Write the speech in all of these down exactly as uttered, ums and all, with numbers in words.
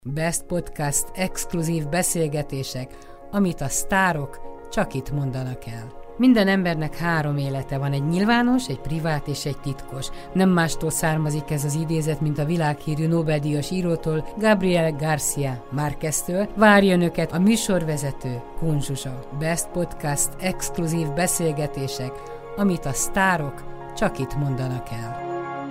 Best Podcast exkluzív beszélgetések, amit a sztárok csak itt mondanak el. Minden embernek három élete van, egy nyilvános, egy privát és egy titkos. Nem mástól származik ez az idézet, mint a világhírű Nobel-díjas írótól, Gabriel García Márqueztől. Várja önöket a műsorvezető, Kun Zsuzsa. Best Podcast exkluzív beszélgetések, amit a sztárok csak itt mondanak el.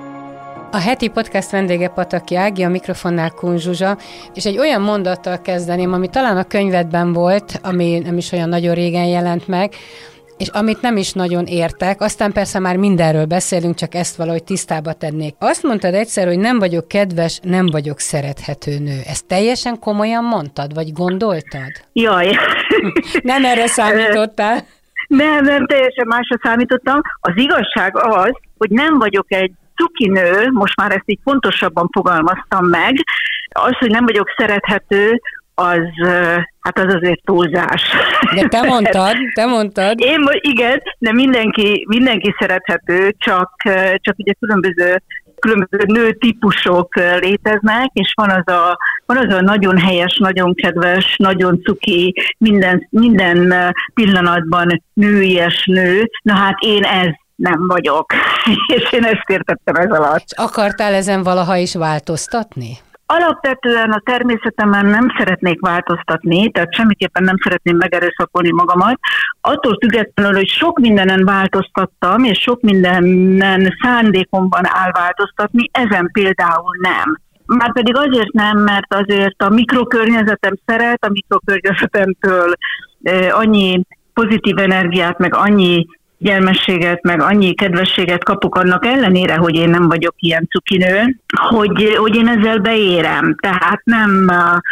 A heti podcast vendége Pataki Ági, a mikrofonnál Kun Zsuzsa, és egy olyan mondattal kezdeném, ami talán a könyvedben volt, ami nem is olyan nagyon régen jelent meg, és amit nem is nagyon értek, aztán persze már mindenről beszélünk, csak ezt valahogy tisztába tennék. Azt mondtad egyszer, hogy nem vagyok kedves, nem vagyok szerethető nő. Ezt teljesen komolyan mondtad, vagy gondoltad? Jaj. Nem erre számítottál? Nem, nem, teljesen másra számítottam. Az igazság az, hogy nem vagyok egy cuki nő, most már ezt így pontosabban fogalmaztam meg, az, hogy nem vagyok szerethető, az, hát az azért túlzás. De te mondtad, te mondtad. Én, igen, de mindenki, mindenki szerethető, csak, csak ugye különböző, különböző nőtípusok léteznek, és van az a, van az a nagyon helyes, nagyon kedves, nagyon cuki, minden, minden pillanatban nőies nő. Na hát én ez nem vagyok, és én ezt értettem ez alatt. Akartál ezen valaha is változtatni? Alapvetően a természetemen nem szeretnék változtatni, tehát semmiképpen nem szeretném megerőszakolni magamat. Attól függetlenül, hogy sok mindenen változtattam, és sok mindenen szándékomban áll változtatni, ezen például nem. Márpedig azért nem, mert azért a mikrokörnyezetem szeret, a mikrokörnyezetemtől eh, annyi pozitív energiát, meg annyi gyermességet, meg annyi kedvességet kapok annak ellenére, hogy én nem vagyok ilyen cukinő, hogy, hogy én ezzel beérem. Tehát nem,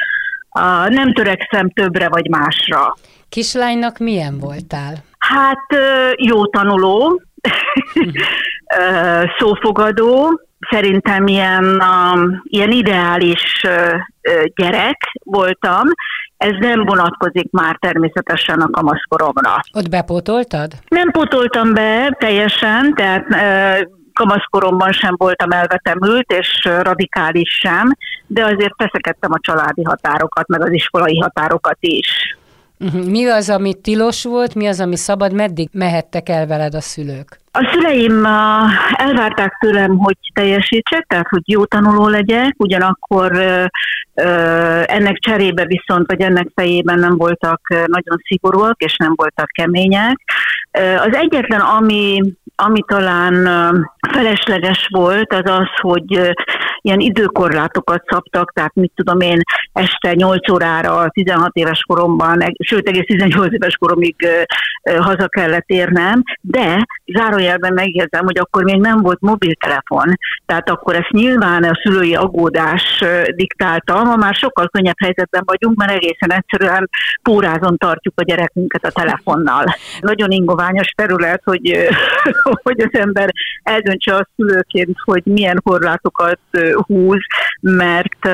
a, nem törekszem többre vagy másra. Kislánynak milyen voltál? Hát jó tanuló, szófogadó, szerintem ilyen, ilyen ideális gyerek voltam. Ez nem vonatkozik már természetesen a kamaszkoromra. Ott bepótoltad? Nem pótoltam be teljesen, tehát e, kamaszkoromban sem voltam elvetemült, és radikális sem, de azért feszekedtem a családi határokat, meg az iskolai határokat is. Mi az, ami tilos volt, mi az, ami szabad, meddig mehettek el veled a szülők? A szüleim elvárták tőlem, hogy teljesítsek, tehát hogy jó tanuló legyek, ugyanakkor ennek cserébe viszont, vagy ennek fejében nem voltak nagyon szigorúak, és nem voltak kemények. Az egyetlen, ami, ami talán felesleges volt, az az, hogy ilyen időkorlátokat szabtak, tehát mit tudom én, este nyolc órára, tizenhat éves koromban, sőt egész tizennyolc éves koromig haza kellett érnem, de zárójelben megjegyzem, hogy akkor még nem volt mobiltelefon, tehát akkor ezt nyilván a szülői aggódás diktálta, ma már sokkal könnyebb helyzetben vagyunk, mert egészen egyszerűen pórázon tartjuk a gyerekünket a telefonnal. Nagyon ingoványos terület, hogy, hogy az ember eldöntse a szülőként, hogy milyen korlátokat húz, mert,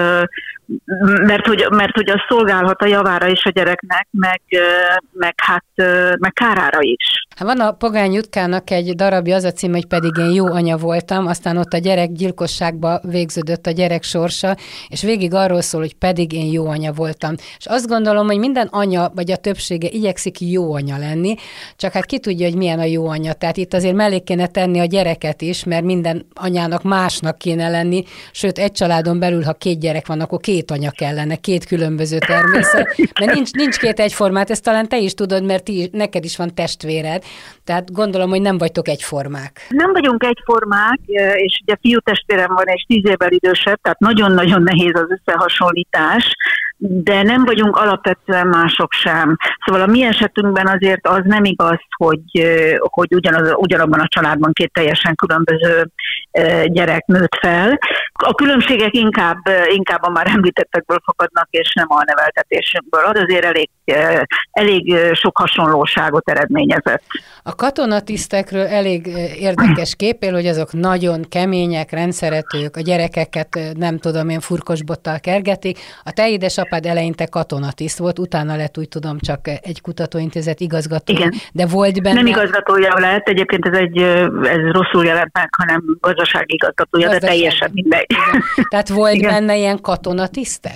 mert, hogy, mert hogy az szolgálhat a javára is a gyereknek, meg, meg, hát, meg kárára is. Hát van a Pogány Jutkának egy darabja, az a cím, hogy Pedig én jó anya voltam, aztán ott a gyerek gyilkosságba végződött a gyerek sorsa, és végig arról szól, hogy pedig én jó anya voltam. És azt gondolom, hogy minden anya, vagy a többsége igyekszik jó anya lenni, csak hát ki tudja, hogy milyen a jó anya. Tehát itt azért mellé kéne tenni a gyereket is, mert minden anyának másnak kéne lenni, sőt egy családon belül, ha két gyerek van, akkor két anya kellene, két különböző természet, mert nincs, nincs két egyformát, ezt talán te is tudod, mert ti, neked is van testvéred, tehát gondolom, hogy nem vagytok egyformák. Nem vagyunk egyformák, és ugye fiútestvérem van, és tíz évvel idősebb, tehát nagyon-nagyon nehéz az összehasonlítás, de nem vagyunk alapvetően mások sem. Szóval a mi esetünkben azért az nem igaz, hogy, hogy ugyanaz, ugyanabban a családban két teljesen különböző gyerek nőtt fel. A különbségek inkább, inkább a már említettekből fakadnak, és nem a neveltetésünkből. Az azért elég, elég sok hasonlóságot eredményezett. A katonatisztekről elég érdekes kép él, hogy azok nagyon kemények, rendszeretők, a gyerekeket nem tudom én furkosbottal kergetik. A te édesapád eleinte katonatiszt volt, utána lett úgy tudom csak egy kutatóintézet igazgatója. Igen. De volt benne... Nem igazgatója lett, egyébként ez, egy, ez rosszul jelent meg, hanem gazdasági igazgatója, Gazdaság. De teljesen mindegy. Igen. Tehát volt Igen. benne ilyen katonatisztes?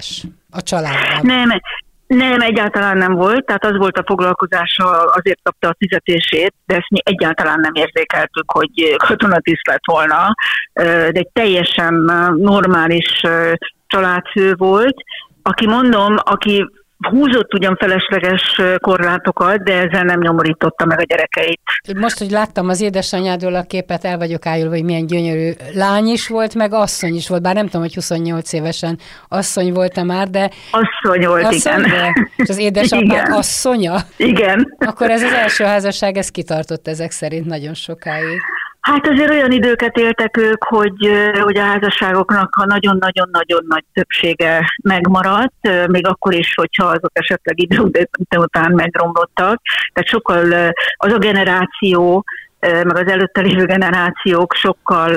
a családban? Nem, nem, egyáltalán nem volt, tehát az volt a foglalkozása, azért kapta a fizetését, de ezt mi egyáltalán nem érzékeltük, hogy katonatiszt lett volna, de egy teljesen normális családfő volt, aki mondom, aki húzott ugyan felesleges korlátokat, de ezzel nem nyomorította meg a gyerekeit. Most, hogy láttam az édesanyádról a képet, el vagyok ájulva, hogy milyen gyönyörű lány is volt, meg asszony is volt, bár nem tudom, hogy huszonnyolc évesen asszony volt-e már, de... Asszony volt, asszony, igen. De? És az édesapák asszonya? Igen. Akkor ez az első házasság, ez kitartott ezek szerint nagyon sokáig. Hát azért olyan időket éltek ők, hogy, hogy a házasságoknak a nagyon-nagyon-nagyon nagy többsége megmaradt, még akkor is, hogyha azok esetleg idő után megromlottak. Tehát sokkal az a generáció, meg az előtte lévő generációk sokkal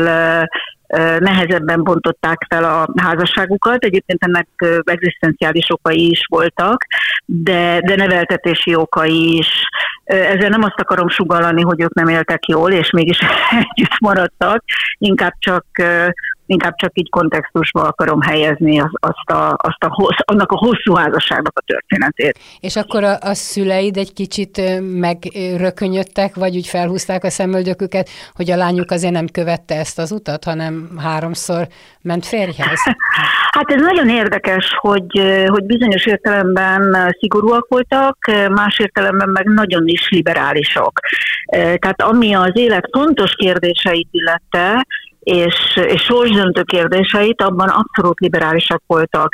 nehezebben bontották fel a házasságukat. Egyébként ennek egzisztenciális okai is voltak, de, de neveltetési okai is. Ezzel nem azt akarom sugallani, hogy ők nem éltek jól, és mégis együtt maradtak, inkább csak, inkább csak így kontextusba akarom helyezni azt a, azt a hossz, annak a hosszú házasságnak a történetét. És akkor a, a szüleid egy kicsit megrökönyödtek, vagy úgy felhúzták a szemöldöküket, hogy a lányuk azért nem követte ezt az utat, hanem háromszor ment férjhez? Hát ez nagyon érdekes, hogy, hogy bizonyos értelemben szigorúak voltak, más értelemben meg nagyon is liberálisok. Tehát ami az élet fontos kérdéseit illette, és, és sorsdöntő kérdéseit, abban abszolút liberálisak voltak.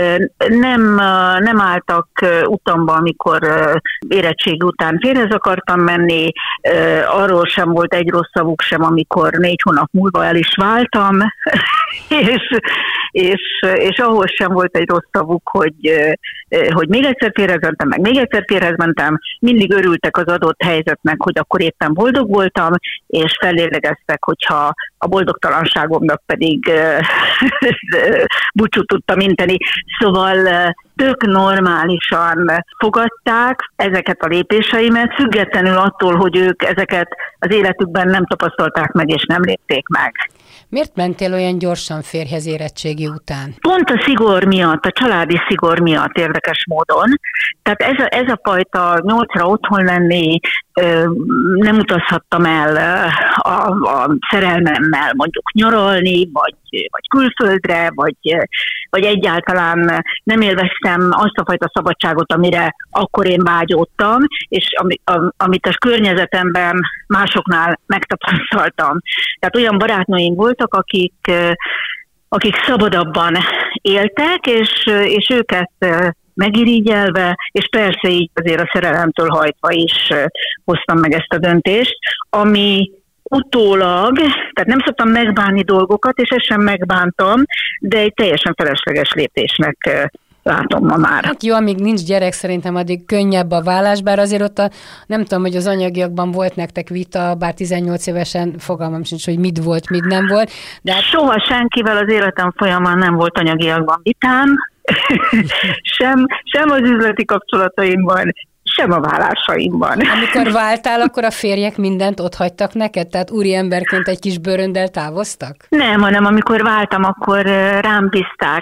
Nem, nem álltak utamba, amikor érettségi után férjhez akartam menni, arról sem volt egy rossz szavuk sem, amikor négy hónap múlva el is váltam, és, és, és ahhoz sem volt egy rossz szavuk, hogy, hogy még egyszer férjhez mentem, meg még egyszer férjhez mentem. Mindig örültek az adott helyzetnek, hogy akkor éppen boldog voltam, és fellélegeztek, hogyha a boldogtalanságomnak pedig búcsút tudtam inteni. Szóval tök normálisan fogadták ezeket a lépéseimet, függetlenül attól, hogy ők ezeket az életükben nem tapasztalták meg és nem lépték meg. Miért mentél olyan gyorsan férjhez érettségi után? Pont a szigor miatt, a családi szigor miatt érdekes módon. Tehát ez a, ez a fajta nyolcra otthon lenni, nem utazhattam el a, a szerelmemmel mondjuk nyaralni, vagy, vagy külföldre, vagy, vagy egyáltalán nem élveztem azt a fajta szabadságot, amire akkor én vágyódtam, és ami, a, amit a környezetemben másoknál megtapasztaltam. Tehát olyan barátnőim voltak, akik, akik szabadabban éltek, és, és őket megirigyelve, és persze így azért a szerelemtől hajtva is hoztam meg ezt a döntést, ami utólag, tehát nem szoktam megbánni dolgokat, és ezt sem megbántam, de egy teljesen felesleges lépésnek látom ma már. Hát jó, amíg nincs gyerek, szerintem addig könnyebb a vállás, bár azért ott a, nem tudom, hogy az anyagiakban volt nektek vita, bár tizennyolc évesen fogalmam sincs, hogy mit volt, mit nem volt. De hát... Soha senkivel az életem folyamán nem volt anyagiakban vitám, sem, sem az üzleti kapcsolataimban, sem a vállásaimban. Amikor váltál, akkor a férjek mindent otthagytak neked? Tehát úriemberként egy kis bőröndel távoztak? Nem, hanem amikor váltam, akkor rám bízták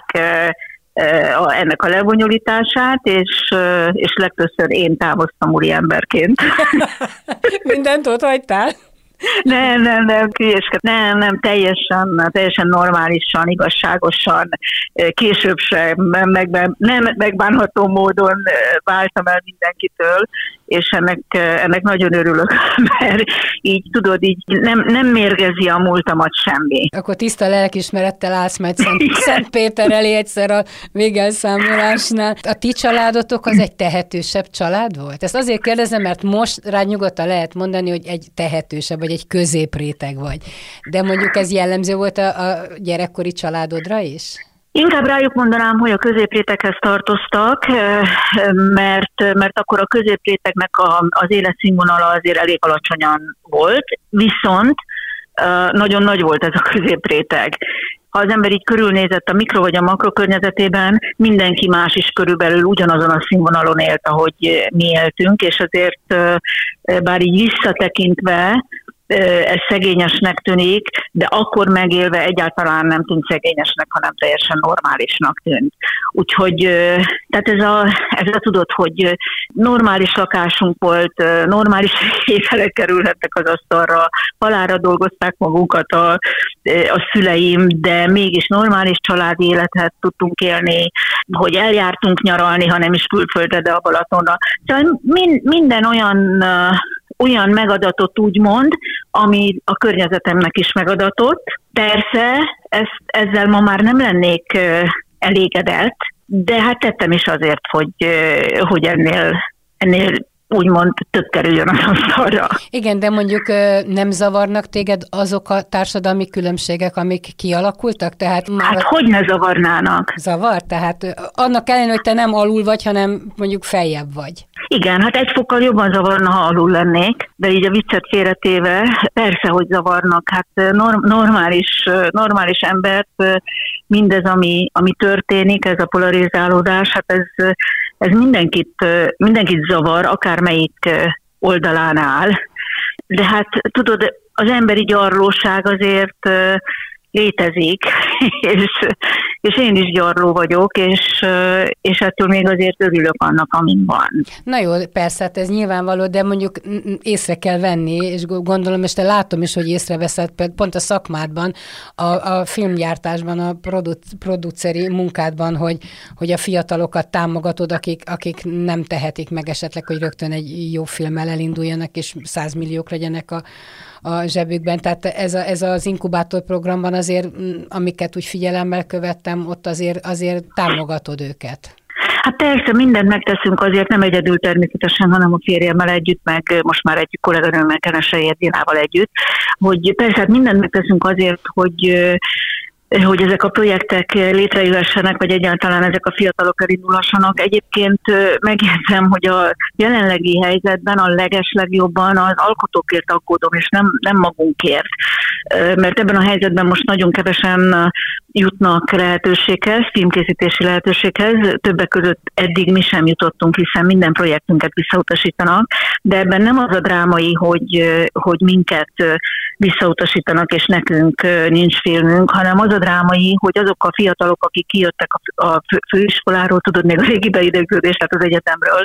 ennek a lebonyolítását, és, és legtöbbször én távoztam úriemberként. Mindent otthagytál? Nem, nem, nem, hülyeskedem. Nem, nem, teljesen, teljesen normálisan, igazságosan, később sem, meg, nem megbánható módon váltam el mindenkitől, és ennek, ennek nagyon örülök, mert így tudod, így nem, nem mérgezi a múltamat semmi. Akkor tiszta lelkismerettel állsz majd Szent, Szent Péter elé egyszer a végelszámolásnál. A ti családotok az egy tehetősebb család volt? Ezt azért kérdezem, mert most rá nyugodtan lehet mondani, hogy egy tehetősebb, vagy egy középréteg vagy. De mondjuk ez jellemző volt a, a gyerekkori családodra is? Inkább rájuk mondanám, hogy a középréteghez tartoztak, mert, mert akkor a középrétegnek a, az életszínvonala azért elég alacsonyan volt, viszont nagyon nagy volt ez a középréteg. Ha az ember így körülnézett a mikro vagy a makro környezetében, mindenki más is körülbelül ugyanazon a színvonalon élt, ahogy mi éltünk, és azért bár így visszatekintve, ez szegényesnek tűnik, de akkor megélve egyáltalán nem tűnt szegényesnek, hanem teljesen normálisnak tűnt. Úgyhogy tehát ez a, ez a tudod, hogy normális lakásunk volt, normális ételek kerülhettek az asztalra, halálra dolgozták magunkat a, a szüleim, de mégis normális családi életet tudtunk élni, hogy eljártunk nyaralni, ha nem is külföldre, de a Balatonna. Szóval min, minden olyan olyan megadatot úgymond, ami a környezetemnek is megadatott. Persze, ezt, ezzel ma már nem lennék elégedett, de hát tettem is azért, hogy, hogy ennél, ennél úgymond több kerüljön az asztalra. Igen, de mondjuk nem zavarnak téged azok a társadalmi különbségek, amik kialakultak? Tehát már hát hogy ne zavarnának? Zavar? Tehát annak ellenére, hogy te nem alul vagy, hanem mondjuk feljebb vagy. Igen, hát egy fokkal jobban zavarna, ha alul lennék, de így a viccet félretéve persze, hogy zavarnak. Hát norm, normális, normális embert mindez, ami, ami történik, ez a polarizálódás, hát ez, ez mindenkit, mindenkit zavar, akármelyik oldalán áll. De hát tudod, az emberi gyarlóság azért létezik, és, és én is gyarló vagyok, és, és ettől még azért örülök annak, amin van. Na jó, persze, hát ez nyilvánvaló, de mondjuk észre kell venni, és gondolom, és te látom is, hogy észreveszed pont a szakmádban, a, a filmgyártásban, a produ- produceri munkádban, hogy, hogy a fiatalokat támogatod, akik, akik nem tehetik meg esetleg, hogy rögtön egy jó filmmel elinduljanak, és százmilliók legyenek a a zsebükben. Tehát ez, a, ez az inkubátor programban azért, amiket úgy figyelemmel követtem, ott azért, azért támogatod őket. Hát persze, mindent megteszünk azért, nem egyedül természetesen, hanem a férjemmel együtt, meg most már egy kolléganőmmel, Kenesei Edinával együtt, hogy persze hát mindent megteszünk azért, hogy hogy ezek a projektek létrejöhessenek, vagy egyáltalán ezek a fiatalok elindulhassanak. Egyébként megjegyzem, hogy a jelenlegi helyzetben a legeslegjobban az alkotókért aggódom, és nem, nem magunkért. Mert ebben a helyzetben most nagyon kevesen jutnak lehetőséghez, filmkészítési lehetőséghez. Többek között eddig mi sem jutottunk, hiszen minden projektünket visszautasítanak, de ebben nem az a drámai, hogy, hogy minket visszautasítanak, és nekünk nincs filmünk, hanem az a drámai, hogy azok a fiatalok, akik kijöttek a főiskoláról, tudod, még a régi beidegződés, tehát az egyetemről,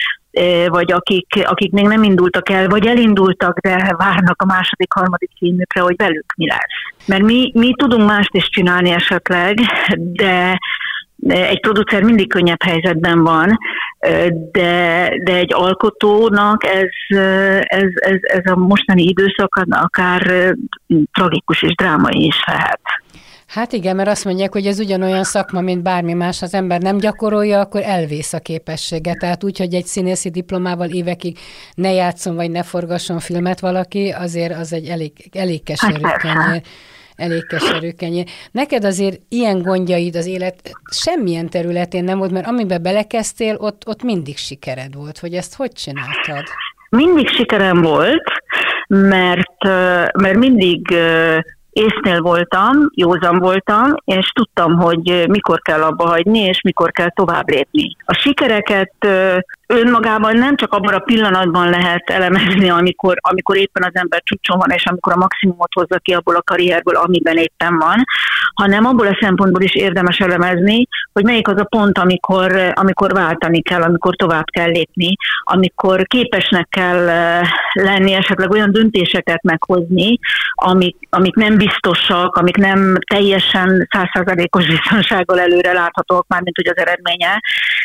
vagy akik, akik még nem indultak el, vagy elindultak, de várnak a második, harmadik filmükre, hogy velük mi lesz. Mert mi, mi tudunk mást is csinálni esetleg, de egy producer mindig könnyebb helyzetben van, de, de egy alkotónak ez, ez, ez, ez a mostani időszak akár tragikus és drámai is lehet. Hát igen, mert azt mondják, hogy ez ugyanolyan szakma, mint bármi más, az ember nem gyakorolja, akkor elvész a képessége. Tehát úgy, hogy egy színészi diplomával évekig ne játszon, vagy ne forgasson filmet valaki, azért az egy elég, elég keserű kenyér. Elég keserű kenyér. Neked azért ilyen gondjaid az élet semmilyen területén nem volt, mert amiben belekezdtél, ott, ott mindig sikered volt. Hogy ezt hogy csináltad? Mindig sikerem volt, mert, mert mindig észnél voltam, józan voltam, és tudtam, hogy mikor kell abba hagyni, és mikor kell tovább lépni. A sikereket önmagában nem csak abban a pillanatban lehet elemezni, amikor, amikor éppen az ember csúcson van, és amikor a maximumot hozza ki abból a karrierből, amiben éppen van, hanem abból a szempontból is érdemes elemezni, hogy melyik az a pont, amikor, amikor váltani kell, amikor tovább kell lépni, amikor képesnek kell lenni, esetleg olyan döntéseket meghozni, amik, amik nem biztosak, amik nem teljesen száz százalékos biztonsággal előre láthatók, mármint hogy az eredménye.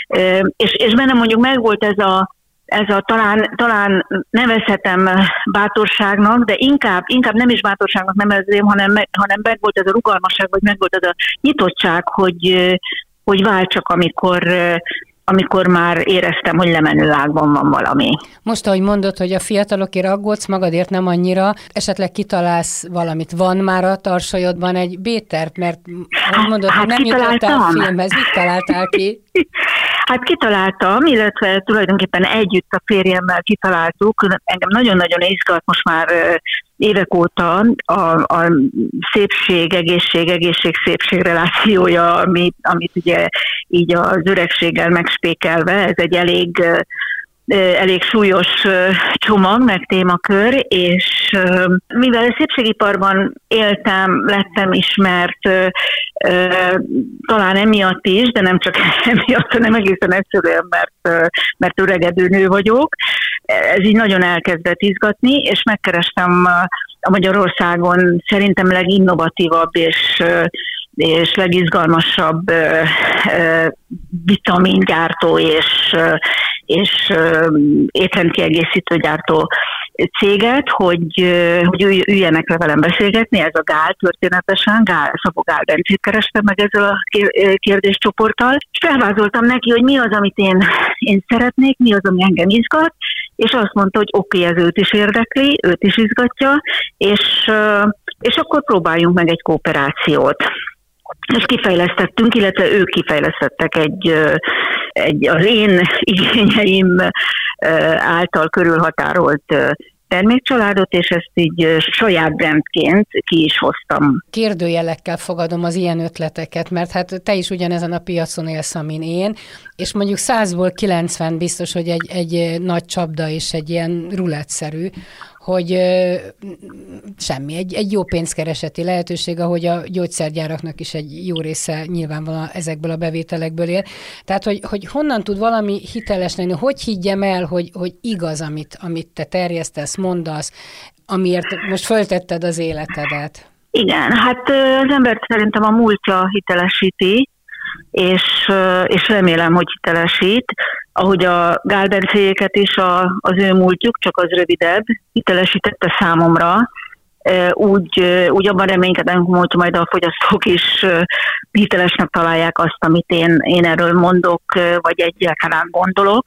És, és bennem mondjuk meg volt ez a, ez a talán, talán nevezhetem bátorságnak, de inkább, inkább nem is bátorságnak nevezném, hanem, meg, hanem meg volt ez a rugalmasság, vagy meg volt ez a nyitottság, hogy, hogy váltsak, amikor, amikor már éreztem, hogy lemenő ágban van valami. Most, ahogy mondod, hogy a fiatalokért aggódsz, magadért nem annyira, esetleg kitalálsz valamit. Van már a tarsolyodban egy B-terv, mert mondod, hát, hogy nem jutottál a filmhez. Mit találtál ki? Hát kitaláltam, illetve tulajdonképpen együtt a férjemmel kitaláltuk. Engem nagyon-nagyon izgat most már évek óta a, a szépség, egészség, egészség-szépség relációja, amit, amit ugye így az öregséggel megspékelve, ez egy elég elég súlyos csomag, meg témakör, és mivel a szépségiparban éltem, lettem ismert, talán emiatt is, de nem csak emiatt, hanem egészen egyszerűen, mert, mert öregedő nő vagyok. Ez így nagyon elkezdett izgatni, és megkerestem a Magyarországon szerintem leginnovatívabb és és legizgalmasabb vitamingyártó és, és étrendkiegészítő gyártó céget, hogy, hogy üljenek le velem beszélgetni, ez a Gál történetesen, Gál, Szabó Gál Bencét kerestem meg ezzel a kérdéscsoporttal, és felvázoltam neki, hogy mi az, amit én, én szeretnék, mi az, ami engem izgat, és azt mondta, hogy oké, okay, ez őt is érdekli, őt is izgatja, és, és akkor próbáljunk meg egy kooperációt. És kifejlesztettünk, illetve ők kifejlesztettek egy, egy az én igényeim által körülhatárolt termékcsaládot, és ezt így saját brandként ki is hoztam. Kérdőjelekkel fogadom az ilyen ötleteket, mert hát te is ugyanezen a piacon élsz, amin én, és mondjuk százból kilencven biztos, hogy egy, egy nagy csapda és egy ilyen rulettszerű, hogy ö, semmi, egy, egy jó pénzkereseti lehetőség, ahogy a gyógyszergyáraknak is egy jó része nyilvánvalóan ezekből a bevételekből él. Tehát, hogy, hogy honnan tud valami hiteles lenni, hogy higgyem el, hogy, hogy igaz, amit, amit te terjesztesz, mondasz, amiért most föltetted az életedet. Igen, hát az embert szerintem a múltja hitelesíti, és, és remélem, hogy hitelesít. Ahogy a Gál Bencéjéket is a, az ő múltjuk, csak az rövidebb, hitelesítette számomra, úgy, úgy abban reménykedem, hogy majd a fogyasztók is hitelesnek találják azt, amit én, én erről mondok, vagy egyáltalán gondolok.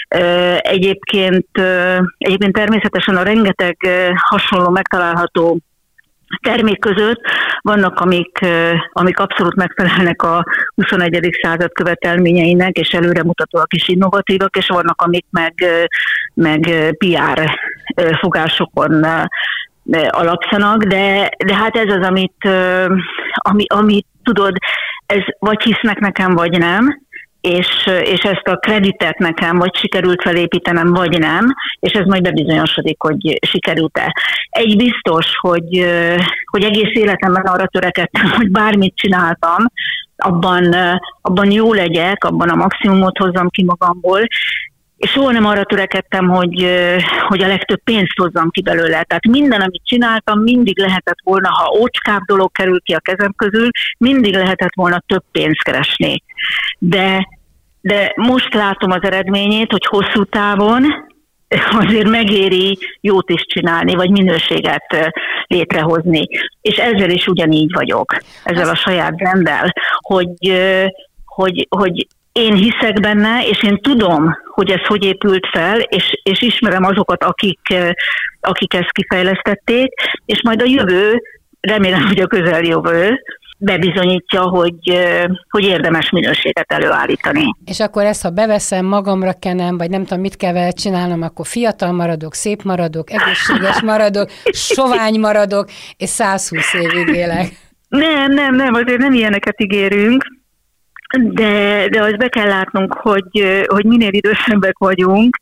Egyébként, egyébként természetesen a rengeteg hasonló megtalálható termék között vannak, amik, amik abszolút megfelelnek a huszonegyedik század követelményeinek, és előremutatóak és innovatívak, és vannak, amik meg, meg pé er fogásokon alapszanak, de, de hát ez az, amit, ami, amit tudod, ez vagy hisznek nekem, vagy nem, és, és ezt a kreditet nekem vagy sikerült felépítenem, vagy nem, és ez majd bebizonyosodik, hogy sikerült-e. Egy biztos, hogy, hogy egész életemben arra törekedtem, hogy bármit csináltam, abban, abban jó legyek, abban a maximumot hozzam ki magamból, és soha nem arra törekedtem, hogy, hogy a legtöbb pénzt hozzam ki belőle. Tehát minden, amit csináltam, mindig lehetett volna, ha ócskább dolog kerül ki a kezem közül, mindig lehetett volna több pénzt keresni. De, de most látom az eredményét, hogy hosszú távon azért megéri jót is csinálni, vagy minőséget létrehozni. És ezzel is ugyanígy vagyok, ezzel a saját branddel, hogy, hogy, hogy én hiszek benne, és én tudom, hogy ez hogy épült fel, és, és ismerem azokat, akik, akik ezt kifejlesztették, és majd a jövő, remélem, hogy a közeljövő bebizonyítja, hogy, hogy érdemes minőséget előállítani. És akkor ezt, ha beveszem, magamra kenem, vagy nem tudom, mit kell vele csinálnom, akkor fiatal maradok, szép maradok, egészséges maradok, sovány maradok, és százhúsz évig élek. Nem, nem, nem, azért nem ilyeneket ígérünk. De, de azt be kell látnunk, hogy, hogy minél idősebbek vagyunk,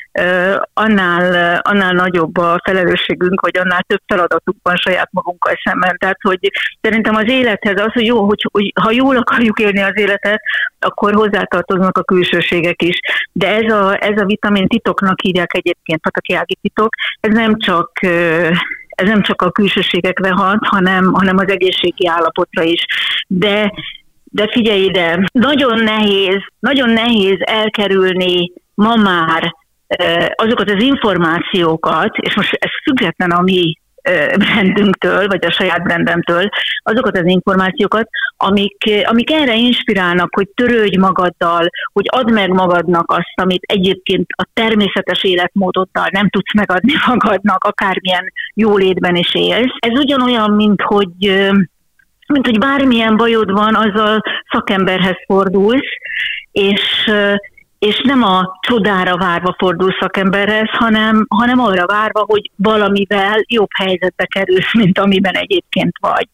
annál, annál nagyobb a felelősségünk, hogy annál több feladatunk van saját magunkkal szemben. Tehát, hogy szerintem az élethez az, hogy jó, hogy, hogy ha jól akarjuk élni az életet, akkor hozzátartoznak a külsőségek is. De ez a, ez a vitamin titoknak hívják egyébként, patakiági titok, ez nem csak... ez nem csak a külsőségekre hat, hanem, hanem az egészségi állapotra is. De De figyelj ide, nagyon nehéz, nagyon nehéz elkerülni ma már azokat az információkat, és most ez független a mi brandünktől, vagy a saját brandemtől, azokat az információkat, amik, amik erre inspirálnak, hogy törődj magaddal, hogy add meg magadnak azt, amit egyébként a természetes életmódoddal nem tudsz megadni magadnak, akármilyen jólétben is élsz. Ez ugyanolyan, mint hogy... mint hogy bármilyen bajod van, azzal szakemberhez fordulsz, és, és nem a csodára várva fordulsz szakemberhez, hanem, hanem arra várva, hogy valamivel jobb helyzetbe kerülsz, mint amiben egyébként vagy.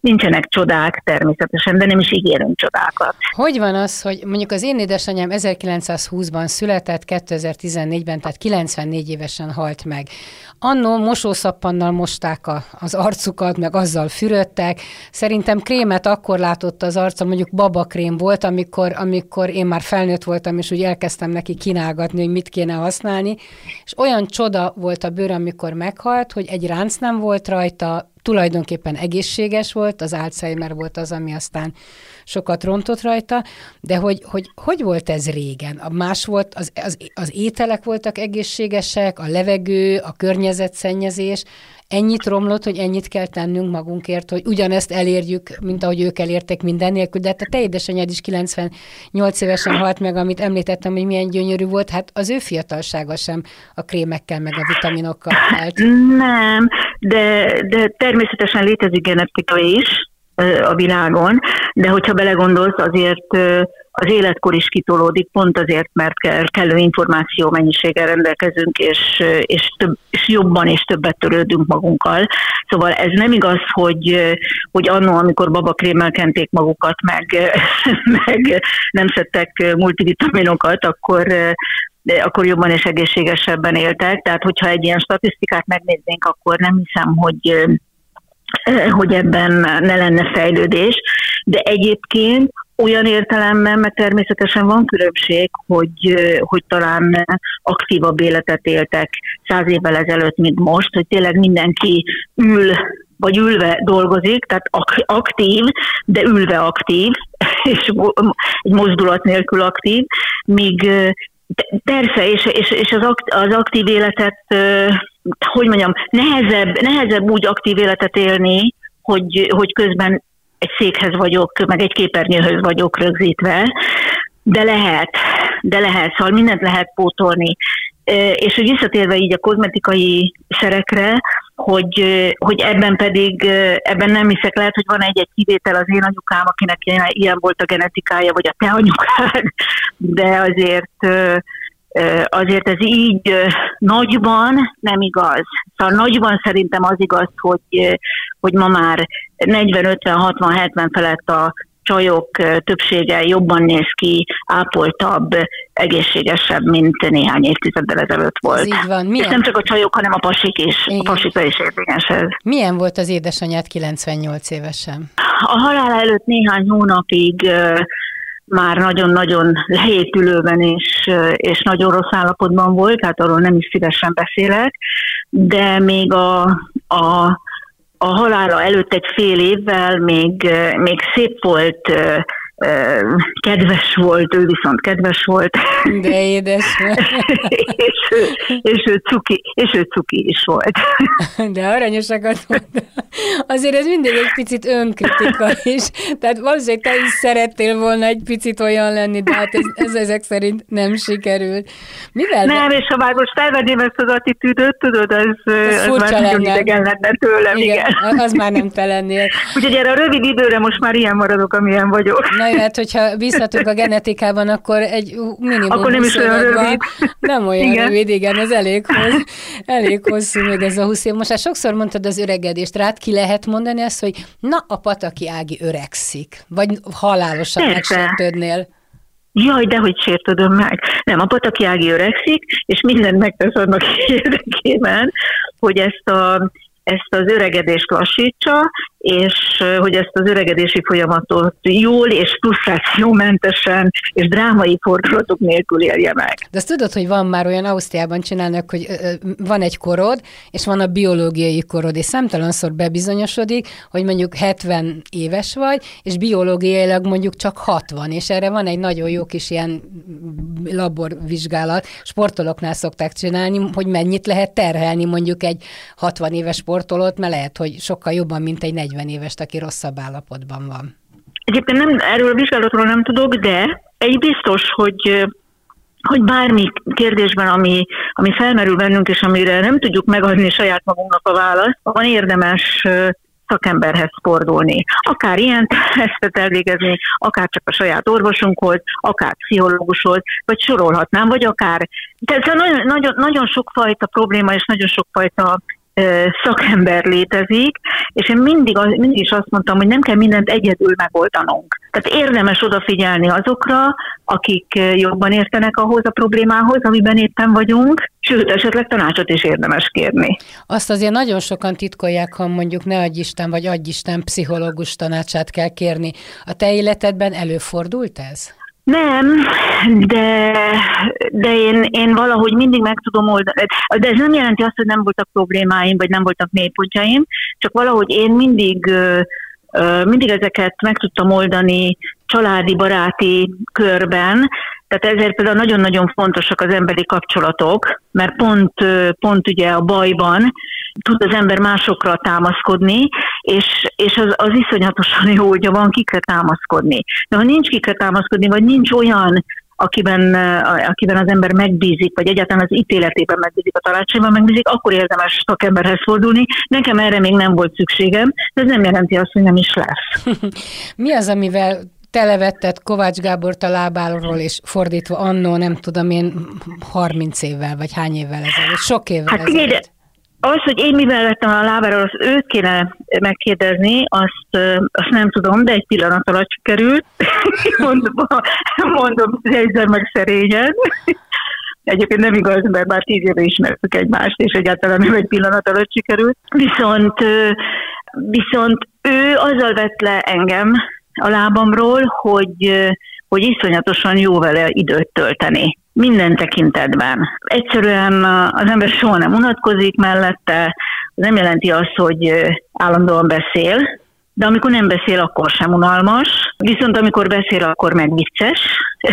Nincsenek csodák természetesen, de nem is ígérünk csodákat. Hogy van az, hogy mondjuk az én édesanyám ezerkilencszázhúszban született, kétezer-tizennégyben, tehát kilencvennégy évesen halt meg. Annó mosószappannal mosták a, az arcukat, meg azzal fürödtek. Szerintem krémet akkor látott az arca, mondjuk babakrém volt, amikor, amikor én már felnőtt voltam, és úgy elkezdtem neki kínálgatni, hogy mit kéne használni. És olyan csoda volt a bőr, amikor meghalt, hogy egy ránc nem volt rajta, tulajdonképpen egészséges volt, az Alzheimer volt az, ami aztán sokat rontott rajta, de hogy hogy, hogy volt ez régen? A más volt, az, az, az ételek voltak egészségesek, a levegő, a környezetszennyezés, ennyit romlott, hogy ennyit kell tennünk magunkért, hogy ugyanezt elérjük, mint ahogy ők elértek minden nélkül, de hát a te édesanyád is kilencvennyolc évesen halt meg, amit említettem, hogy milyen gyönyörű volt, hát az ő fiatalsága sem a krémekkel meg a vitaminokkal telt. Nem, de, de természetesen létezik genetika is a világon, de hogyha belegondolsz, azért az életkor is kitolódik, pont azért, mert kell, kellő információ mennyiséggel rendelkezünk, és, és, több, és jobban és többet törődünk magunkkal. Szóval ez nem igaz, hogy, hogy annó, amikor babakrémmel kenték magukat, meg, meg nem szedtek multivitaminokat, akkor, akkor jobban és egészségesebben éltek. Tehát, hogyha egy ilyen statisztikát megnéznénk, akkor nem hiszem, hogy hogy ebben ne lenne fejlődés, de egyébként olyan értelemben, mert természetesen van különbség, hogy, hogy talán aktívabb életet éltek száz évvel ezelőtt, mint most, hogy tényleg mindenki ül, vagy ülve dolgozik, tehát aktív, de ülve aktív, és egy mozdulat nélkül aktív, míg persze, és, és, és az aktív életet, hogy mondjam, nehezebb, nehezebb úgy aktív életet élni, hogy, hogy közben egy székhez vagyok, meg egy képernyőhöz vagyok rögzítve, de lehet, de lehet, szóval mindent lehet pótolni. És hogy visszatérve így a kozmetikai szerekre, hogy, hogy ebben pedig, ebben nem hiszek, lehet, hogy van egy-egy kivétel, az én anyukám, akinek ilyen volt a genetikája, vagy a te anyukád, de azért, azért ez így nagyban nem igaz. Szóval nagyban szerintem az igaz, hogy, hogy ma már negyven, ötven, hatvan, hetven felett a csajok többsége jobban néz ki, ápoltabb, egészségesebb, mint néhány évtizeddel ezelőtt volt. Így van. Milyen? És nem csak a csajok, hanem a pasik is. Igen. A pasikra is érvényes ez. Milyen volt az édesanyád kilencvennyolc évesen? A halála előtt néhány hónapig uh, már nagyon-nagyon leépülőben és, uh, és nagyon rossz állapotban volt, tehát arról nem is szívesen beszélek, de még a, a A halála előtt egy fél évvel még, még szép volt, kedves volt, ő viszont kedves volt. De édes volt. és, ő, és, ő cuki, és ő cuki is volt. De aranyosakat mondta. Azért ez mindig egy picit önkritika is. Tehát valószínűleg te is szerettél volna egy picit olyan lenni, de hát ez, ez ezek szerint nem sikerült. Mivel? Nem, de... és ha már most felvenném ezt az attitűdöt, tudod, az, az már nagyon idegen lenne tőlem. Igen, igen. Az már nem te lennél. Úgyhogy erre a rövid időre most már ilyen maradok, amilyen vagyok. Na, mert hogyha bízhatunk a genetikában, akkor egy minimum akkor nem is olyan rövid. Van. Nem olyan igen. rövid, igen, ez elég, hoz, elég hosszú még ez a húsz év. Most már sokszor mondtad az öregedést, rád ki lehet mondani azt, hogy na, a Pataki Ági öregszik, vagy halálosan megsértődnél. Jaj, dehogy sértődöm meg. Nem, a Pataki Ági öregszik, és mindent megtesz annak érdekében, hogy ezt a ezt az öregedést lassítsa, és hogy ezt az öregedési folyamatot jól és frusztrációmentesen és drámai fordulatok nélkül élje meg. De azt tudod, hogy van már olyan, Ausztriában csinálnak, hogy van egy korod, és van a biológiai korod, és számtalanszor bebizonyosodik, hogy mondjuk hetven éves vagy, és biológiailag mondjuk csak hatvan, és erre van egy nagyon jó kis ilyen laborvizsgálat, sportolóknál szokták csinálni, hogy mennyit lehet terhelni mondjuk egy hatvan éves sportolót, mert lehet, hogy sokkal jobban, mint egy negyven évest, aki rosszabb állapotban van. Egyébként nem, erről a vizsgálatról nem tudok, de egy biztos, hogy, hogy bármi kérdésben, ami, ami felmerül bennünk, és amire nem tudjuk megadni saját magunknak a választ, van érdemes szakemberhez fordulni. Akár ilyen tesztet elvégezni, akár csak a saját orvosunkhoz, akár pszichológushoz, vagy sorolhatnám, vagy akár... Tehát nagyon, nagyon, nagyon sokfajta probléma és nagyon sokfajta szakember létezik, és én mindig, az, mindig is azt mondtam, hogy nem kell mindent egyedül megoldanunk. Tehát érdemes odafigyelni azokra, akik jobban értenek ahhoz a problémához, amiben éppen vagyunk, sőt, esetleg tanácsot is érdemes kérni. Azt azért nagyon sokan titkolják, ha mondjuk ne adj Isten, vagy adj Isten pszichológus tanácsát kell kérni. A te életedben előfordult ez? Nem, de, de én, én valahogy mindig meg tudom oldani. De ez nem jelenti azt, hogy nem voltak problémáim, vagy nem voltak mélypontjaim, csak valahogy én mindig, mindig ezeket meg tudtam oldani családi, baráti körben. Tehát ezért például nagyon-nagyon fontosak az emberi kapcsolatok, mert pont, pont ugye a bajban tud az ember másokra támaszkodni, és, és az, az iszonyatosan jó, hogyha van kikre támaszkodni. De ha nincs kikre támaszkodni, vagy nincs olyan, akiben, akiben az ember megbízik, vagy egyáltalán az ítéletében megbízik, a tanácsaiban megbízik, akkor érdemes szakemberhez fordulni. Nekem erre még nem volt szükségem, de ez nem jelenti azt, hogy nem is lesz. Mi az, amivel televetted Kovács Gábort a lábáról, és fordítva annó, nem tudom én, harminc évvel, vagy hány évvel ezelőtt, sok évvel hát, ezelőtt? Az, hogy én mivel lettem a lábáról, azt őt kéne megkérdezni, azt, azt nem tudom, de egy pillanat alatt került. mondom, mondom egyszer meg szerényen. Egyébként nem igaz, mert már tíz éve ismertük egymást, és egyáltalán nem egy pillanat alatt sikerült. Viszont, viszont ő azzal vett le engem a lábamról, hogy, hogy iszonyatosan jó vele időt tölteni. Minden tekintetben. Egyszerűen az ember soha nem unatkozik mellette, az nem jelenti azt, hogy állandóan beszél, de amikor nem beszél, akkor sem unalmas, viszont amikor beszél, akkor meg vicces.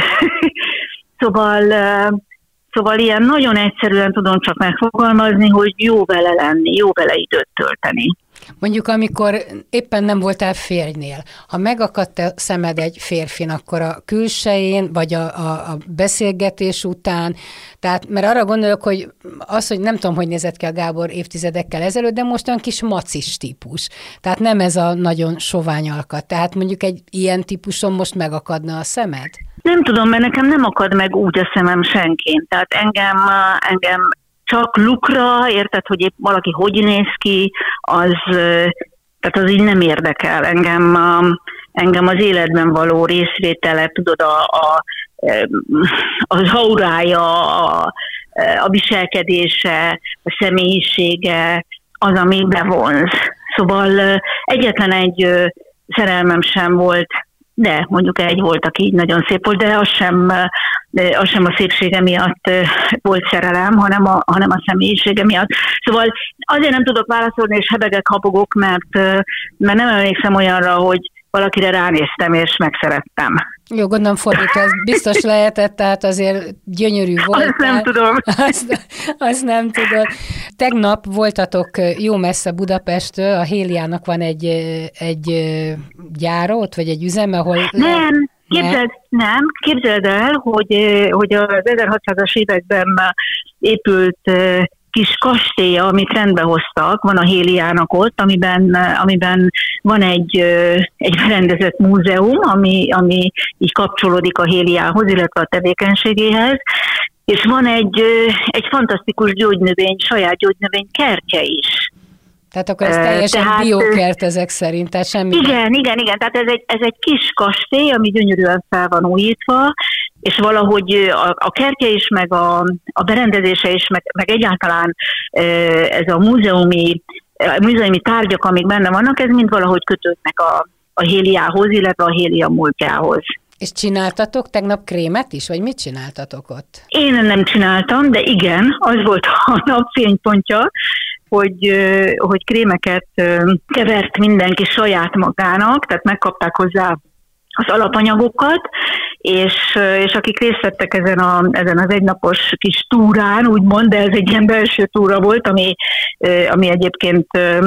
szóval, szóval ilyen nagyon egyszerűen tudom csak megfogalmazni, hogy jó vele lenni, jó vele időt tölteni. Mondjuk, amikor éppen nem voltál férjnél, ha megakadt a szemed egy férfin, akkor a külsején, vagy a, a, a beszélgetés után, tehát, mert arra gondolok, hogy az, hogy nem tudom, hogy nézett ki a Gábor évtizedekkel ezelőtt, de most olyan kis macis típus. Tehát nem ez a nagyon sovány alkat. Tehát mondjuk egy ilyen típuson most megakadna a szemed? Nem tudom, mert nekem nem akad meg úgy a szemem senkin. Tehát engem, engem csak lukra, érted, hogy épp valaki hogy néz ki, az, tehát az így nem érdekel. Engem, engem az életben való részvétele, tudod, a, a, az aurája, a, a viselkedése, a személyisége, az, ami bevonz. Szóval egyetlen egy szerelmem sem volt, de mondjuk egy volt, aki így nagyon szép volt, de az sem, az sem a szépsége miatt volt szerelem, hanem a, hanem a személyisége miatt. Szóval azért nem tudok válaszolni, és hebegek, habogok, mert, mert nem emlékszem olyanra, hogy valakire ránéztem, és megszerettem. Jó, gondolom fordítva, ez biztos lehetett, tehát azért gyönyörű volt. Azt nem tudom. Azt, azt nem tudod. Tegnap voltatok jó messze Budapesttől, a Héliának van egy, egy gyára ott, vagy egy üzeme, ahol... Nem, képzeld, nem, képzeld el, hogy, hogy az ezerhatszázas években épült kis kastélya, amit rendbe hoztak, van a Héliának ott, amiben, amiben van egy, egy berendezett múzeum, ami, ami így kapcsolódik a Héliához, illetve a tevékenységéhez, és van egy, egy fantasztikus gyógynövény, saját gyógynövény kertje is. Tehát akkor ez teljesen tehát, biokert ezek szerint, tehát semmi... Igen, igen, igen, tehát ez egy, ez egy kis kastély, ami gyönyörűen fel van újítva, és valahogy a, a kertje is, meg a, a berendezése is, meg, meg egyáltalán ez a múzeumi, a múzeumi tárgyak, amik benne vannak, ez mind valahogy kötődnek a, a Héliához, illetve a Hélia múltjához. És csináltatok tegnap krémet is, vagy mit csináltatok ott? Én nem csináltam, de igen, az volt a napfénypontja, hogy, hogy krémeket kevert mindenki saját magának, tehát megkapták hozzá az alapanyagokat, és, és akik részt vettek ezen, a, ezen az egynapos kis túrán, úgymond, de ez egy ilyen belső túra volt, ami, ami egyébként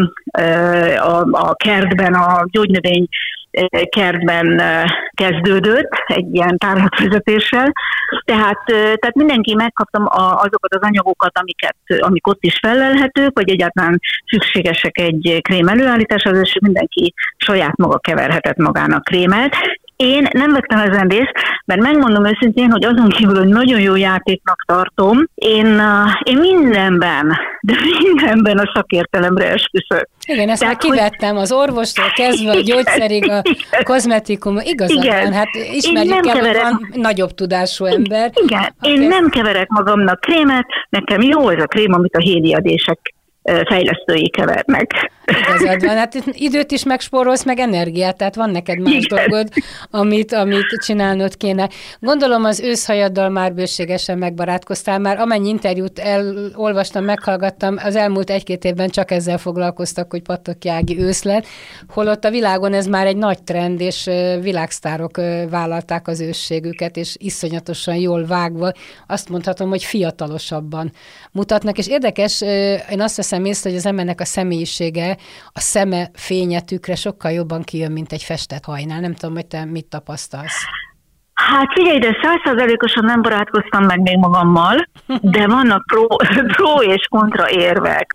a, a kertben, a gyógynövény kertben kezdődött, egy ilyen tárlatvezetéssel. Tehát, tehát mindenki megkaptam azokat az anyagokat, amiket, amik ott is felelhetők, vagy egyáltalán szükségesek egy krém előállításhoz, és mindenki saját maga keverhetett magának krémet. Én nem vettem ezen részt, mert megmondom őszintén, hogy azon kívül, hogy nagyon jó játéknak tartom, én, én mindenben de mindenben a szakértelemre esküszök. Igen, ezt Tehát, már kivettem az orvostól kezdve, a gyógyszerig, a kozmetikum, igazad van, hát ismerjük el, hogy van nagyobb tudású ember. Igen, én kezd... nem keverek magamnak krémet, nekem jó az a krém, amit a hédiadések fejlesztői kevernek. Igazad van, hát időt is megspórolsz, meg energiát, tehát van neked más Igen. dolgod, amit, amit csinálnod kéne. Gondolom az őszhajaddal már bőségesen megbarátkoztál, már amennyi interjút elolvastam, meghallgattam, az elmúlt egy-két évben csak ezzel foglalkoztak, hogy Pataki Ági ősz lett, holott a világon ez már egy nagy trend, és világsztárok vállalták az ősségüket, és iszonyatosan jól vágva, azt mondhatom, hogy fiatalosabban mutatnak, és érdekes, én azt veszem észre, hogy az embernek a személyisége, a szeme fénye, tükre sokkal jobban kijön, mint egy festett hajnál. Nem tudom, hogy te mit tapasztalsz. Hát figyelj, de százszázalékosan nem barátkoztam meg még magammal, de vannak pro, pro és kontra érvek.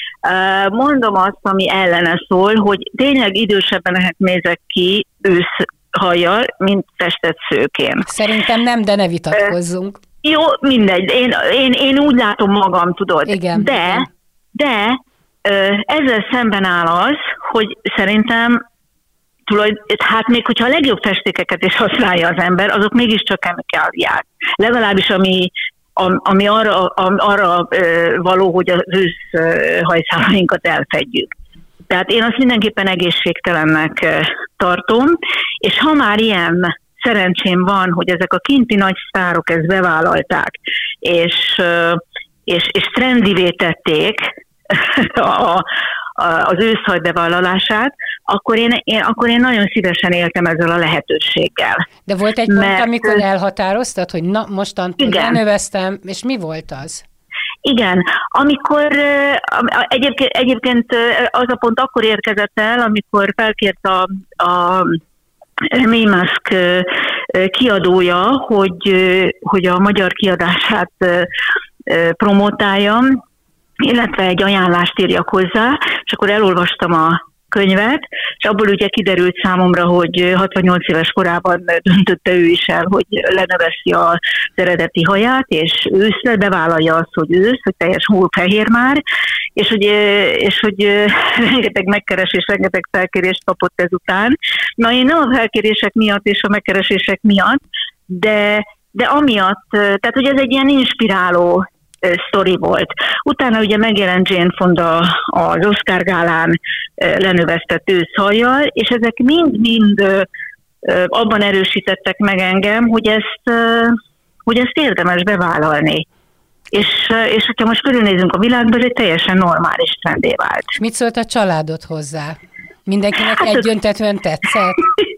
Mondom azt, ami ellene szól, hogy tényleg idősebben nézek ki őszhajjal, mint festett szőkén. Szerintem nem, de ne vitatkozzunk. Jó, mindegy. Én, én, én úgy látom magam, tudod. Igen, de, igen. de ezzel szemben áll az, hogy szerintem tulajdon, hát még hogyha a legjobb festékeket is használja az ember, azok mégiscsak kemikáliák. Legalábbis ami, ami arra, arra való, hogy az ősz hajszálainkat elfedjük. Tehát én azt mindenképpen egészségtelennek tartom, és ha már ilyen szerencsém van, hogy ezek a kinti nagy sztárok ezt bevállalták, és, és, és trendivé tették a, a, az őszhaj bevállalását, akkor én, én, akkor én nagyon szívesen éltem ezzel a lehetőséggel. De volt egy Mert, pont, amikor elhatároztad, hogy na, mostantól lenöveztem, és mi volt az? Igen, amikor egyébként, egyébként az a pont akkor érkezett el, amikor felkért a, a Mémaszk kiadója, hogy, hogy a magyar kiadását promotáljam, illetve egy ajánlást írjak hozzá, és akkor elolvastam a könyvet, és abból ugye kiderült számomra, hogy hatvannyolc éves korában döntötte ő is el, hogy lenöveszi az eredeti haját, és őszre bevállalja azt, hogy ősz, hogy teljes hófehér már, és hogy, és hogy rengeteg megkeresés, rengeteg felkérést kapott ezután. Na én nem a felkérések miatt és a megkeresések miatt, de, de amiatt, tehát hogy ez egy ilyen inspiráló sztori volt. Utána ugye megjelent Jane Fonda az Oscar gálán lenövesztett őszhajjal, és ezek mind-mind abban erősítettek meg engem, hogy ezt, hogy ezt érdemes bevállalni. És, és hogyha most körülnézünk a világban, egy teljesen normális trendé vált. Mit szólt a családod hozzá? Mindenkinek hát egyöntetően tetszett?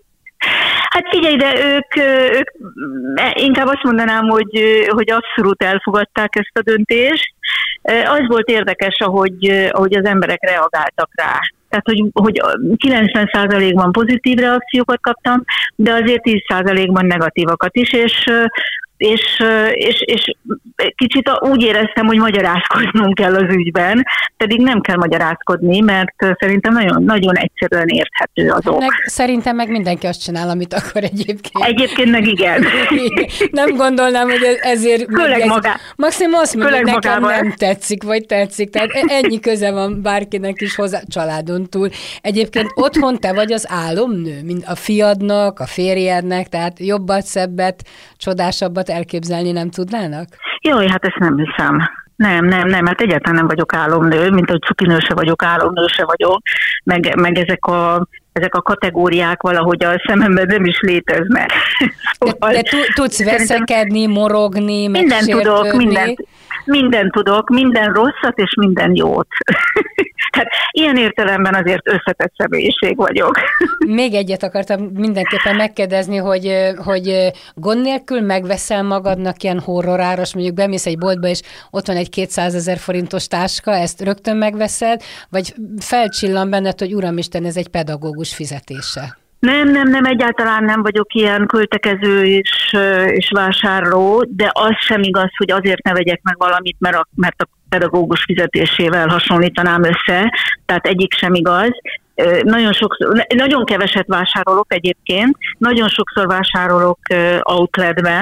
Hát figyelj, de ők, ők inkább azt mondanám, hogy, hogy abszolút elfogadták ezt a döntést. Az volt érdekes, ahogy, ahogy az emberek reagáltak rá. Tehát, hogy, hogy kilencven százalékban pozitív reakciókat kaptam, de azért tíz százalékban negatívakat is, és És, és, és kicsit úgy éreztem, hogy magyarázkodnom kell az ügyben, pedig nem kell magyarázkodni, mert szerintem nagyon, nagyon egyszerűen érthető az ok. Meg, szerintem meg mindenki azt csinál, amit akar egyébként. Egyébként meg igen. Nem gondolnám, hogy ezért... Főleg magá. Maximum azt mondja, hogy nekem magával. Nem tetszik, vagy tetszik. Tehát ennyi köze van bárkinek is hozzá, családon túl. Egyébként otthon te vagy az álomnő, mint a fiadnak, a férjednek, tehát jobbat, szebbet, csodásabbat elképzelni nem tudnának? Jaj, hát ezt nem hiszem. Nem, nem, nem, hát egyáltalán nem vagyok álomnő, mint hogy cukinő se vagyok, álomnő se vagyok, meg, meg ezek, a, ezek a kategóriák valahogy a szememben nem is léteznek. Szóval de, de tudsz veszekedni, morogni, Mindent tudok, mindent, mindent tudok, minden rosszat és minden jót. Tehát ilyen értelemben azért összetett személyiség vagyok. Még egyet akartam mindenképpen megkérdezni, hogy, hogy gond nélkül megveszel magadnak ilyen horroráros, mondjuk bemész egy boltba, és ott van egy kétszázezer forintos táska, ezt rögtön megveszed, vagy felcsillan benned, hogy uramisten, ez egy pedagógus fizetése? Nem, nem, nem, egyáltalán nem vagyok ilyen költekező és, és vásárló, de az sem igaz, hogy azért ne vegyek meg valamit, mert a, mert a pedagógus fizetésével hasonlítanám össze, tehát egyik sem igaz. Nagyon sokszor, nagyon keveset vásárolok egyébként, nagyon sokszor vásárolok outletben,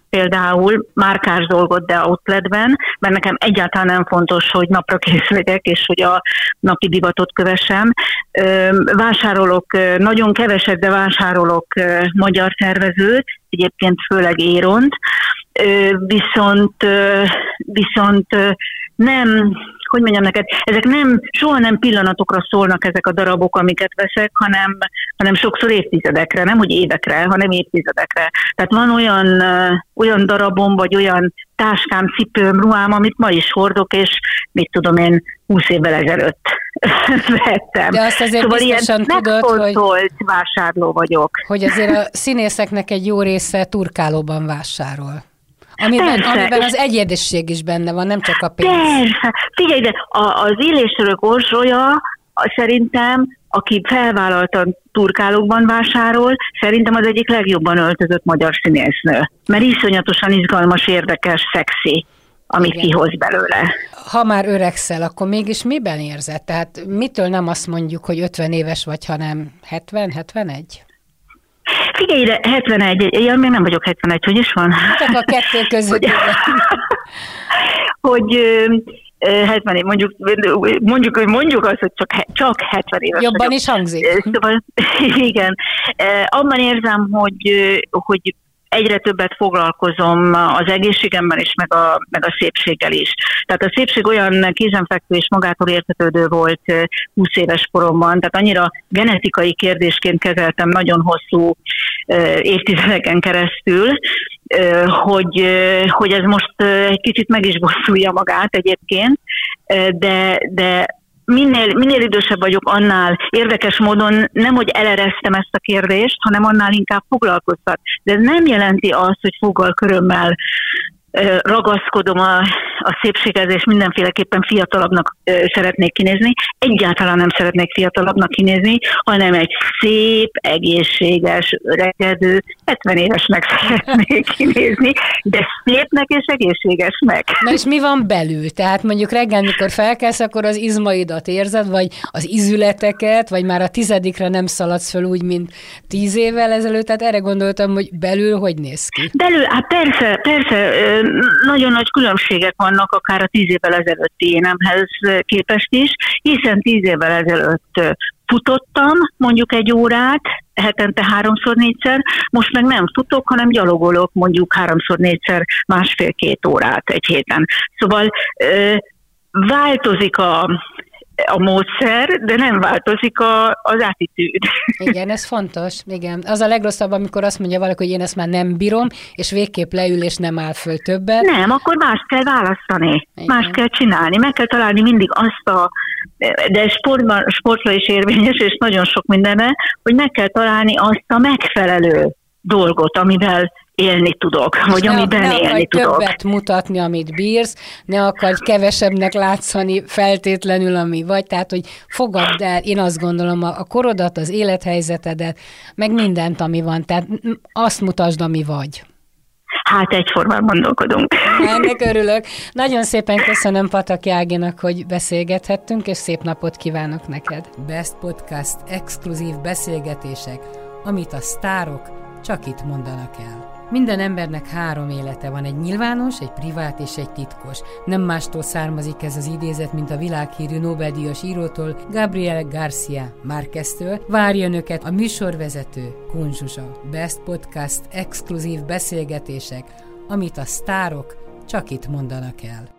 például márkás dolgot, de outletben, mert nekem egyáltalán nem fontos, hogy napra kész legyek, és hogy a napi divatot kövessem. Vásárolok, nagyon keveset, de vásárolok magyar tervezőt, egyébként főleg Éront, viszont, viszont nem, hogy mondjam neked, ezek nem, soha nem pillanatokra szólnak ezek a darabok, amiket veszek, hanem, hanem sokszor évtizedekre, nem hogy évekre, hanem évtizedekre. Tehát van olyan, olyan darabom, vagy olyan táskám, cipőm, ruhám, amit ma is hordok, és mit tudom én, húsz évvel ezelőtt vettem. De azt azért szóval biztosan tudod, hogy, vásárló vagyok. hogy azért a színészeknek egy jó része turkálóban vásárol. Amiben, amiben az egyedesség is benne van, nem csak a pénz. Persze. Figyelj, de a, az Illés-Török Orsolya szerintem, aki felvállaltan turkálókban vásárol, szerintem az egyik legjobban öltözött magyar színésznő. Mert iszonyatosan izgalmas, érdekes, szexi, amit igen. kihoz belőle. Ha már öregszel, akkor mégis miben érzed? Tehát mitől nem azt mondjuk, hogy ötven éves vagy, hanem hetven, hetvenegy? Figyelj ide, hetvenegy, én még nem vagyok hetvenegy, hogy is van? Csak a kettő között. hogy hetven év, mondjuk, mondjuk, mondjuk azt, hogy csak, csak hetven éves jobban vagyok. is hangzik. Szóval, igen. Abban érzem, hogy, hogy egyre többet foglalkozom az egészségemmel is, meg a, meg a szépséggel is. Tehát a szépség olyan kézenfekvő és magától értetődő volt húsz éves koromban, tehát annyira genetikai kérdésként kezeltem nagyon hosszú évtizedeken keresztül, hogy, hogy ez most egy kicsit meg is bosszulja magát egyébként, de, de Minél, minél idősebb vagyok, annál érdekes módon nem, hogy eleresztem ezt a kérdést, hanem annál inkább foglalkoztat. De ez nem jelenti azt, hogy foggal körömmel ragaszkodom a, a szépséghez, és mindenféleképpen fiatalabbnak szeretnék kinézni. Egyáltalán nem szeretnék fiatalabbnak kinézni, hanem egy szép, egészséges, öregedő, hetven évesnek szeretnék kinézni, de szépnek és egészségesnek. Na és mi van belül? Tehát mondjuk reggel, mikor felkelsz, akkor az izmaidat érzed, vagy az izületeket, vagy már a tizedikre nem szaladsz föl úgy, mint tíz évvel ezelőtt, tehát erre gondoltam, hogy belül hogy néz ki? Belül, hát persze, persze, nagyon nagy különbségek vannak akár a tíz évvel ezelőtti énemhez képest is, hiszen tíz évvel ezelőtt futottam mondjuk egy órát, hetente háromszor, négyszer, most meg nem futok, hanem gyalogolok mondjuk háromszor, négyszer, másfél-két órát egy héten. Szóval változik a a módszer, de nem változik a, az attitűd. Igen, ez fontos. Igen. Az a legrosszabb, amikor azt mondja valaki, hogy én ezt már nem bírom, és végképp leül, és nem áll föl többet. Nem, akkor mást kell választani. Igen. Mást kell csinálni. Meg kell találni mindig azt a, de sportban, sportra is érvényes, és nagyon sok mindenre, hogy meg kell találni azt a megfelelő dolgot, amivel élni tudok, vagy ne, amiben ne élni tudok. Többet mutatni, amit bírsz, ne akarj kevesebbnek látszani feltétlenül, ami vagy, tehát, hogy fogadd el, én azt gondolom, a korodat, az élethelyzetedet, meg mindent, ami van, tehát azt mutasd, ami vagy. Hát egyformán gondolkodunk. Ennek örülök. Nagyon szépen köszönöm Pataki Áginak, hogy beszélgethettünk, és szép napot kívánok neked. Best Podcast exkluzív beszélgetések, amit a sztárok csak itt mondanak el. Minden embernek három élete van, egy nyilvános, egy privát és egy titkos. Nem mástól származik ez az idézet, mint a világhírű Nobel-díjas írótól, Gabriel García Márqueztől. Várja önöket a műsorvezető, Kun Zsuzsa. Best Podcast exkluzív beszélgetések, amit a sztárok csak itt mondanak el.